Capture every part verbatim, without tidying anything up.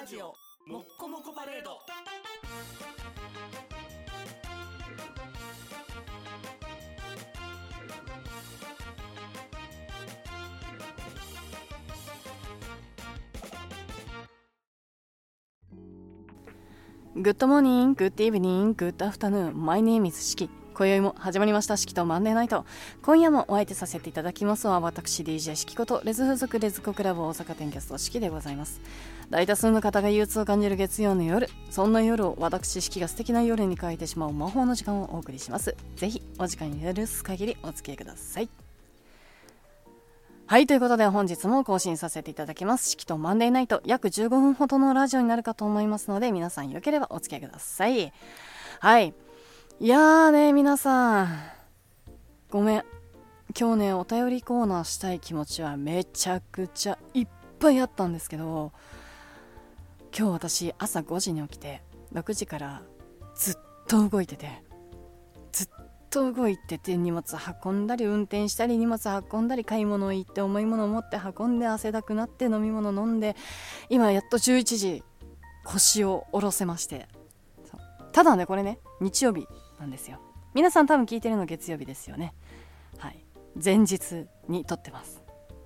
ラジオもっこもこパレード。 グッドモーニング、グッドイブニング、グッドアフタヌーン、マイネームイズシキ。今宵も始まりましたシキとマンデーナイト。今夜もお相手させていただきますは私 ディージェー シキことレズ風俗レズコクラブ大阪店キャストシキでございます。大多数の方が憂鬱を感じる月曜の夜、そんな夜を私シキが素敵な夜に変えてしまう魔法の時間をお送りします。ぜひお時間に許す限りお付き合いください。はい、ということで本日も更新させていただきますシキとマンデーナイト、約じゅうごふんほどのラジオになるかと思いますので、皆さんよければお付き合いください。はい、いやーね、皆さんごめん、今日ねお便りコーナーしたい気持ちはめちゃくちゃいっぱいあったんですけど、今日私朝ごじに起きてろくじからずっと動いててずっと動いてて荷物運んだり運転したり荷物運んだり買い物行って重いものを持って運んで汗だくなって飲み物飲んで、今やっとじゅういちじ腰を下ろせまして、そうただねこれね日曜日なんですよ。皆さん多分聞いてるの月曜日ですよね。はい、前日に撮ってます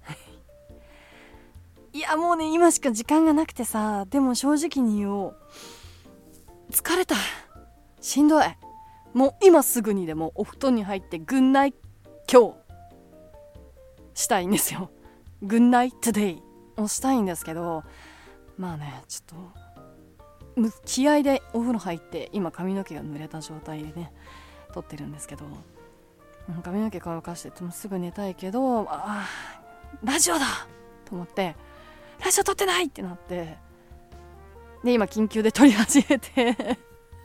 いやもうね今しか時間がなくてさ、でも正直に言おう、疲れた、しんどい、もう今すぐにでもお布団に入ってグンナイ今日したいんですよ。グンナイトゥデイをしたいんですけど、まあねちょっと気合でお風呂入って今髪の毛が濡れた状態でね撮ってるんですけど、髪の毛乾かしててもすぐ寝たいけど、あラジオだと思ってラジオ撮ってないってなって、で今緊急で撮り始めて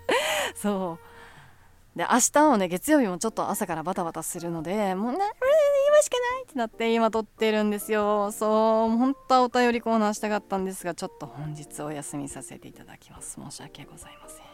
そうで明日もね月曜日もちょっと朝からバタバタするので、もうな今しかないってなって今撮ってるんですよ。そう本当はお便りコーナーしたかったんですが、ちょっと本日お休みさせていただきます。申し訳ございません。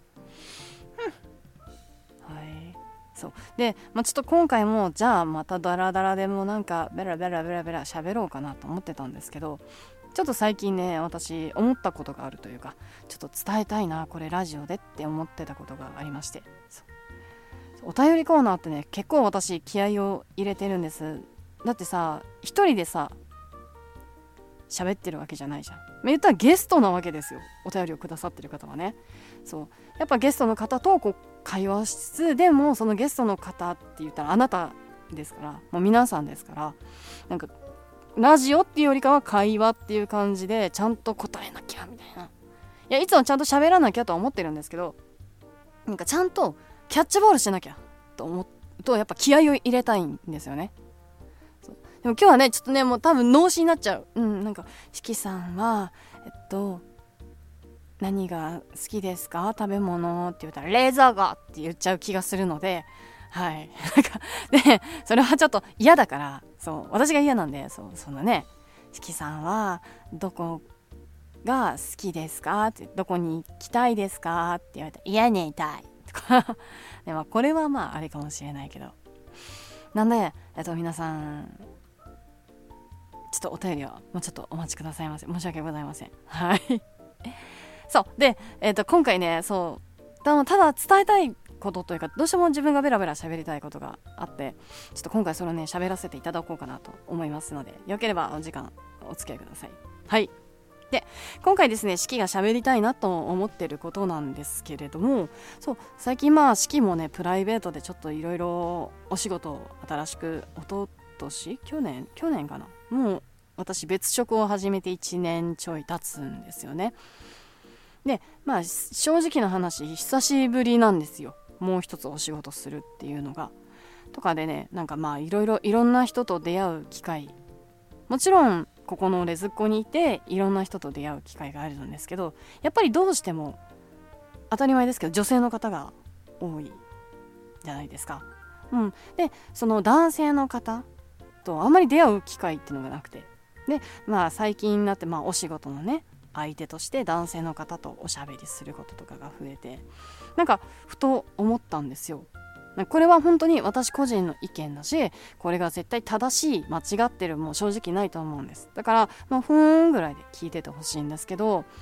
はいそうで、まあ、ちょっと今回もじゃあまたダラダラでもなんかベラベラベラベラ喋ろうかなと思ってたんですけど、ちょっと最近ね私思ったことがあるというか、ちょっと伝えたいなこれラジオでって思ってたことがありまして、そうお便りコーナーってね結構私気合を入れてるんです。だってさ一人でさ喋ってるわけじゃないじゃん。言ったらゲストなわけですよ、お便りをくださってる方はね。そうやっぱゲストの方とこう会話しつつ、でもそのゲストの方って言ったらあなたですから、もう皆さんですから、なんかラジオっていうよりかは会話っていう感じでちゃんと答えなきゃみたいな、いやいつもちゃんと喋らなきゃとは思ってるんですけど、なんかちゃんとキャッチボールしなきゃと思うとやっぱ気合を入れたいんですよね。でも今日はねちょっとねもう多分脳死になっちゃう。うんなんかしきさんはえっと何が好きですか食べ物って言ったら冷蔵庫って言っちゃう気がするので、はいなんかでそれはちょっと嫌だから、そう私が嫌なんで、そうそのねしきさんはどこが好きですかって、どこに行きたいですかって言われたら嫌ね痛いとかで、まあ、これはまああれかもしれないけど、なんでえっと皆さんちょっとお便りはもうちょっとお待ちくださいませ。申し訳ございません。はいそうで、えー、と今回ねそうただ伝えたいことというか、どうしても自分がベラベラ喋りたいことがあって、ちょっと今回それをね喋らせていただこうかなと思いますので、よければお時間お付き合いください。はいで今回ですねシキが喋りたいなと思ってることなんですけれども、そう最近まあシキもねプライベートでちょっといろいろお仕事を新しくおととし去年去年かな、もう私別職を始めていちねんちょい経つんですよね。でまあ正直な話久しぶりなんですよ、もう一つお仕事するっていうのが。とかでねなんかまあいろいろいろんな人と出会う機会、もちろんここのレズっ子にいていろんな人と出会う機会があるんですけど、やっぱりどうしても当たり前ですけど女性の方が多いじゃないですか。うん、でその男性の方とあんまり出会う機会っていうのがなくて、でまあ最近になってまあお仕事のね相手として男性の方とおしゃべりすることとかが増えて、なんかふと思ったんですよ。これは本当に私個人の意見だし、これが絶対正しい間違ってるも正直ないと思うんです。だからまあふーんぐらいで聞いててほしいんですけど、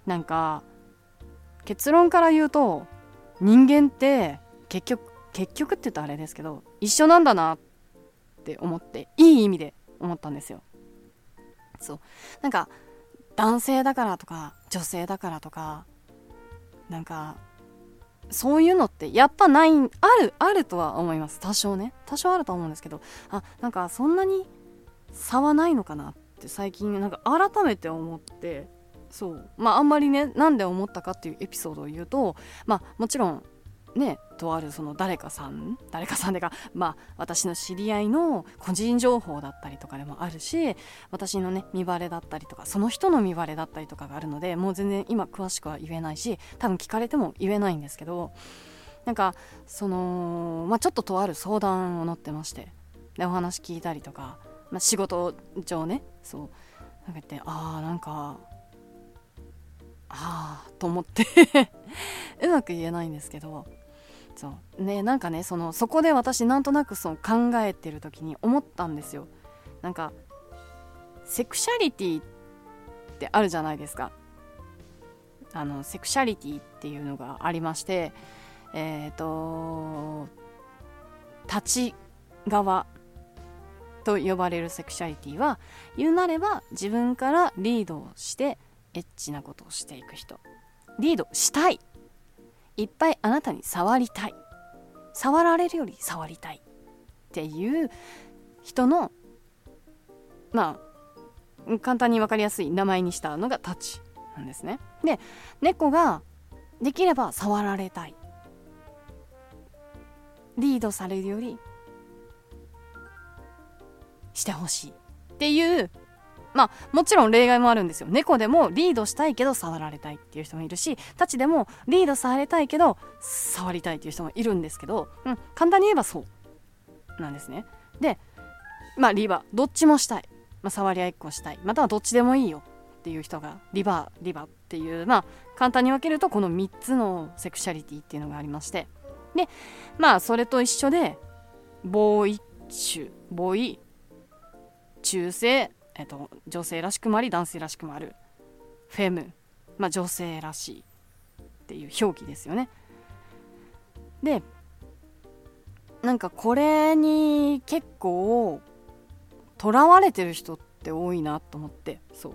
なんか結論から言うと人間って結局結局って言うとあれですけど一緒なんだなって思って、いい意味で思ったんですよ。そうなんか男性だからとか女性だからとかなんかそういうのってやっぱない、あるあるとは思います。多少ね多少あると思うんですけど、あなんかそんなに差はないのかなって最近なんか改めて思って、そうまああんまりねなんで思ったかっていうエピソードを言うと、まあもちろんねとあるその誰かさん誰かさんでかまあ私の知り合いの個人情報だったりとかでもあるし、私のね見バレだったりとかその人の見バレだったりとかがあるので、もう全然今詳しくは言えないし、多分聞かれても言えないんですけど、なんかそのまあちょっととある相談を乗ってまして、でお話聞いたりとか、まあ、仕事上ねそうなんか言ってああなんかああと思ってうまく言えないんですけど、そうねなんかねそのそこで私なんとなくその考えてる時に思ったんですよ。なんかセクシャリティってあるじゃないですか。あのセクシャリティっていうのがありまして、えっと立ち側と呼ばれるセクシャリティは、言うなれば自分からリードをしてエッチなことをしていく人、リードしたい、いっぱいあなたに触りたい、触られるより触りたいっていう人のまあ簡単に分かりやすい名前にしたのがタッチなんですね。で猫ができれば触られたい、リードされるよりしてほしいっていう、まあもちろん例外もあるんですよ。猫でもリードしたいけど触られたいっていう人もいるし、タチでもリードされたいけど触りたいっていう人もいるんですけど、うん、簡単に言えばそうなんですね。でまあリバどっちもしたい、まあ、触り合いっこしたい、またはどっちでもいいよっていう人がリバーリバっていう、まあ簡単に分けるとこのみっつのセクシャリティっていうのがありまして、でまあそれと一緒でボーイッ種ボーイ中性、えっと、女性らしくもあり男性らしくもあるフェム、まあ、女性らしいっていう表記ですよね。でなんかこれに結構とらわれてる人って多いなと思って、そう、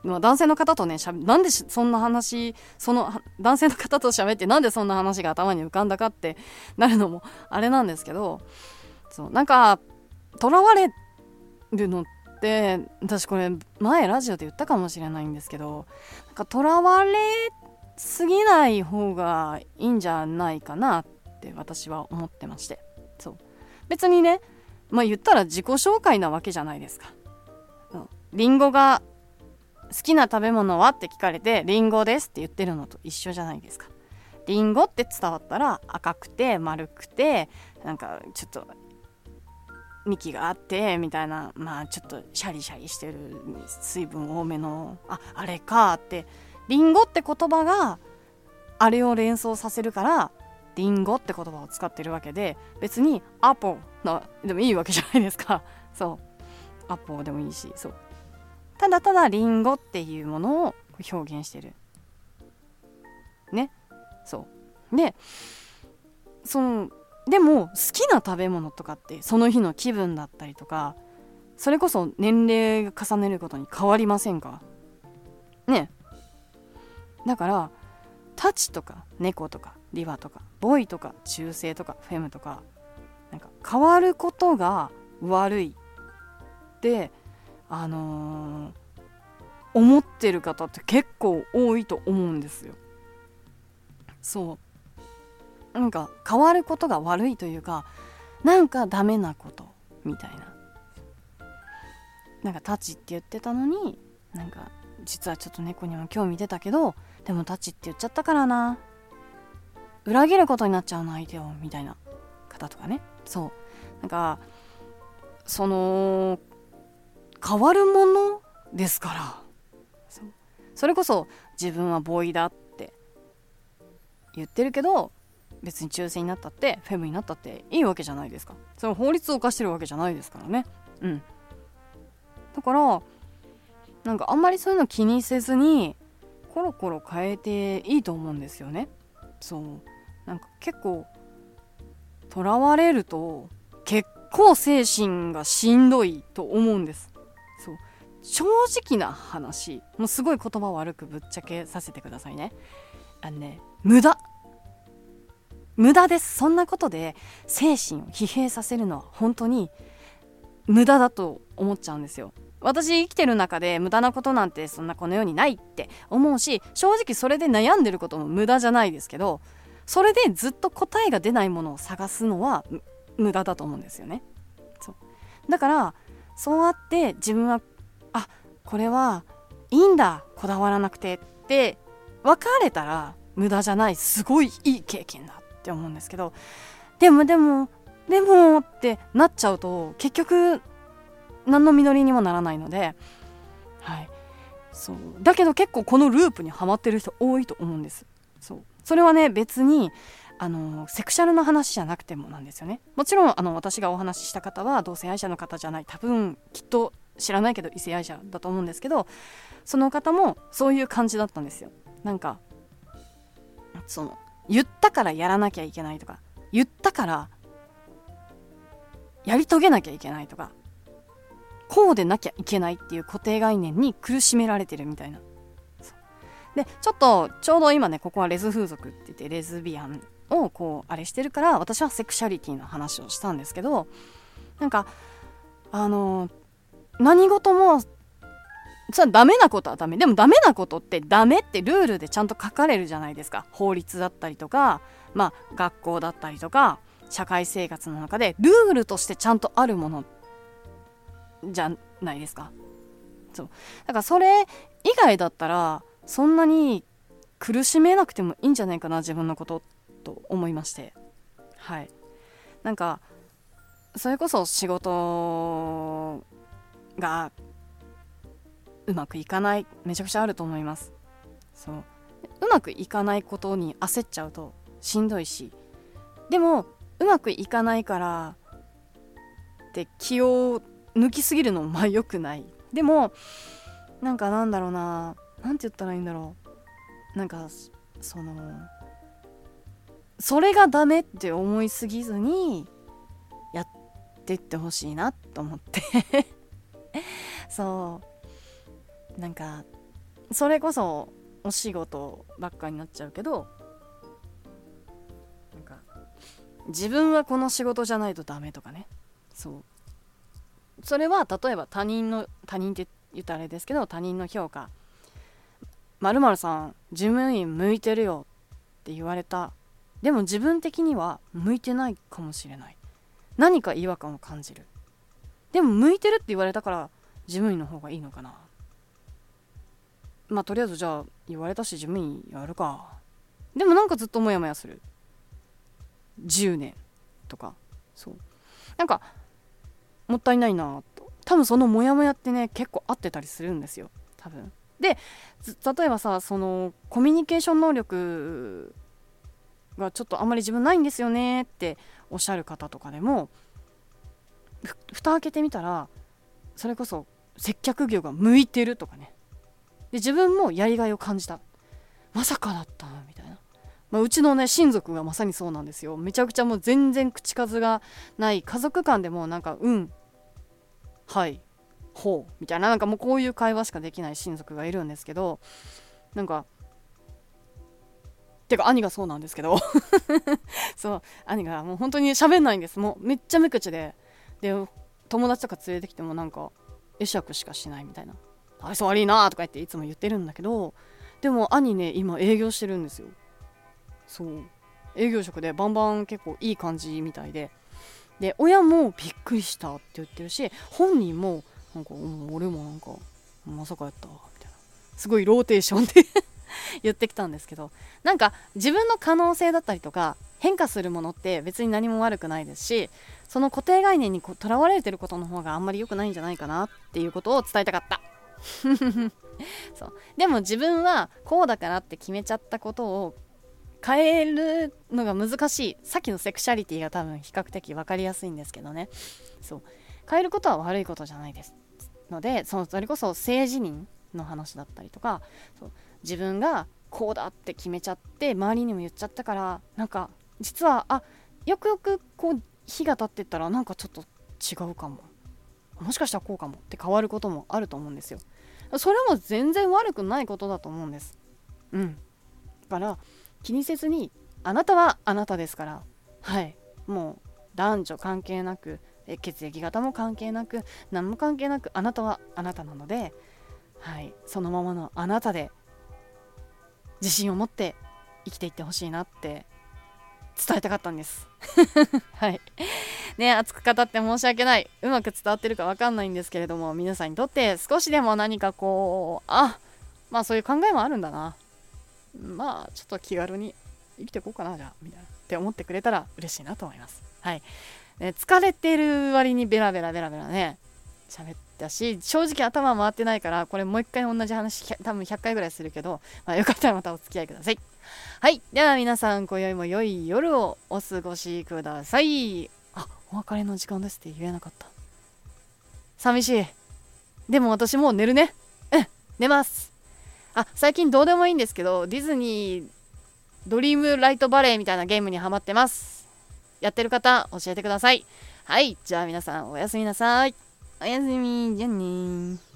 まあ、男性の方とねしゃべなんでそんな話その男性の方と喋ってなんでそんな話が頭に浮かんだかってなるのもあれなんですけど、そうなんかとらわれるのってで私これ前ラジオで言ったかもしれないんですけど、なんかとらわれすぎない方がいいんじゃないかなって私は思ってまして、そう別にねまあ言ったら自己紹介なわけじゃないですか。リンゴが好きな食べ物はって聞かれてリンゴですって言ってるのと一緒じゃないですか。リンゴって伝わったら赤くて丸くてなんかちょっと幹があってみたいな、まあちょっとシャリシャリしてる水分多めのああれかって、リンゴって言葉があれを連想させるからリンゴって言葉を使ってるわけで、別にアポのでもいいわけじゃないですか。そうアポでもいいし、そうただただリンゴっていうものを表現してるね。そうでそのでも好きな食べ物とかってその日の気分だったりとか、それこそ年齢が重ねることに変わりませんかね。だからタチとか猫とかリバとかボイとか中性とかフェムとかなんか変わることが悪いってあのー、思ってる方って結構多いと思うんですよ。そうなんか変わることが悪いというか、なんかダメなことみたいな、なんかタチって言ってたのになんか実はちょっと猫にも興味出たけどでもタチって言っちゃったからな、裏切ることになっちゃうの相手をみたいな方とかね。そうなんかその変わるものですから、 そ, それこそ自分はボーイだって言ってるけど別に中性になったってフェムになったっていいわけじゃないですか。それ法律を犯してるわけじゃないですからね。うんだからなんかあんまりそういうの気にせずにコロコロ変えていいと思うんですよね。そうなんか結構とらわれると結構精神がしんどいと思うんです。そう正直な話、もうすごい言葉悪くぶっちゃけさせてくださいね。あのね無駄無駄です。そんなことで精神を疲弊させるのは本当に無駄だと思っちゃうんですよ。私生きてる中で無駄なことなんてそんなこの世にないって思うし、正直それで悩んでることも無駄じゃないですけど、それでずっと答えが出ないものを探すのは無駄だと思うんですよね。そうだからそうやって自分はあこれはいいんだこだわらなくてって分かれたら無駄じゃない、すごいいい経験だって思うんですけど、でもでもでもってなっちゃうと結局何の実りにもならないので、はい、そうだけど結構このループにはまってる人多いと思うんです。そうそれはね別にあのセクシャルな話じゃなくてもなんですよね。もちろんあの私がお話しした方は同性愛者の方じゃない、多分きっと知らないけど異性愛者だと思うんですけど、その方もそういう感じだったんですよ。なんかその言ったからやらなきゃいけないとか、言ったからやり遂げなきゃいけないとか、こうでなきゃいけないっていう固定概念に苦しめられてるみたいな。でちょっとちょうど今ねここはレズ風俗って言ってレズビアンをこうあれしてるから、私はセクシャリティの話をしたんですけど、なんかあの何事もそれダメなことはダメ、でもダメなことってダメってルールでちゃんと書かれるじゃないですか。法律だったりとか、まあ学校だったりとか社会生活の中でルールとしてちゃんとあるものじゃないですか。そうだからそれ以外だったらそんなに苦しめなくてもいいんじゃないかな自分のことと思いまして、はい、なんかそれこそ仕事がうまくいかないめちゃくちゃあると思います。そううまくいかないことに焦っちゃうとしんどいし、でもうまくいかないからって気を抜きすぎるのもまあ良くない。でもなんかなんだろうな、なんて言ったらいいんだろう、なんかそのそれがダメって思いすぎずにやってってほしいなと思ってそうなんかそれこそお仕事ばっかになっちゃうけど、なんか自分はこの仕事じゃないとダメとかね、そうそれは例えば他人の他人って言ったらあれですけど、他人の評価〇〇さん事務員向いてるよって言われた、でも自分的には向いてないかもしれない、何か違和感を感じる、でも向いてるって言われたから事務員の方がいいのかな、まあとりあえずじゃあ言われたし事務員やるか、でもなんかずっとモヤモヤするじゅうねんとか、そうなんかもったいないなと。多分そのモヤモヤってね結構合ってたりするんですよ多分。で例えばさ、そのコミュニケーション能力がちょっとあんまり自分ないんですよねっておっしゃる方とかでもふ蓋開けてみたらそれこそ接客業が向いてるとかね、で自分もやりがいを感じた、まさかだったみたいな、まあ、うちのね親族がまさにそうなんですよ。めちゃくちゃもう全然口数がない家族間でもなんかうんはいほうみたいな、なんかもうこういう会話しかできない親族がいるんですけど、なんかてか兄がそうなんですけどそう兄がもう本当に喋んないんです。もうめっちゃ無口で、で友達とか連れてきてもなんか会釈しかしないみたいな、愛想悪いなとか言っていつも言ってるんだけど、でも兄ね今営業してるんですよ。そう営業職でバンバン結構いい感じみたいで、で親もびっくりしたって言ってるし、本人もなんか、うん、俺もなんかまさかやったみたいな、すごいローテーションで言ってきたんですけど、なんか自分の可能性だったりとか変化するものって別に何も悪くないですし、その固定概念にとらわれてることの方があんまり良くないんじゃないかなっていうことを伝えたかったそうでも自分はこうだからって決めちゃったことを変えるのが難しい。さっきのセクシャリティが多分比較的分かりやすいんですけどね、そう変えることは悪いことじゃないですので、そのそれこそ性自認の話だったりとか、そう自分がこうだって決めちゃって周りにも言っちゃったから、なんか実はあよくよくこう日が経ってったらなんかちょっと違うかも、もしかしたらこうかもって変わることもあると思うんですよ。それも全然悪くないことだと思うんです。うんだから気にせずに、あなたはあなたですから、はいもう男女関係なく、え血液型も関係なく、何も関係なく、あなたはあなたなので、はいそのままのあなたで自信を持って生きていってほしいなって伝えたかったんですはいね、熱く語って申し訳ない、うまく伝わってるか分かんないんですけれども、皆さんにとって少しでも何かこう、あまあそういう考えもあるんだな、まあちょっと気軽に生きていこうかなじゃあみたいなって思ってくれたら嬉しいなと思います。はい、ね、疲れてる割にベラベラベラベラね喋ったし、正直頭回ってないから、これもう一回同じ話多分ひゃっかいぐらいするけど、まあ、よかったらまたお付き合いください。はい、では皆さん今宵も良い夜をお過ごしください。あ、お別れの時間ですって言えなかった、寂しい。でも私もう寝るね。うん寝ます。あ、最近どうでもいいんですけど、ディズニードリームライトバレーみたいなゲームにハマってます。やってる方教えてください。はい、じゃあ皆さんおやすみなさい。おやすみ、じゃあねー。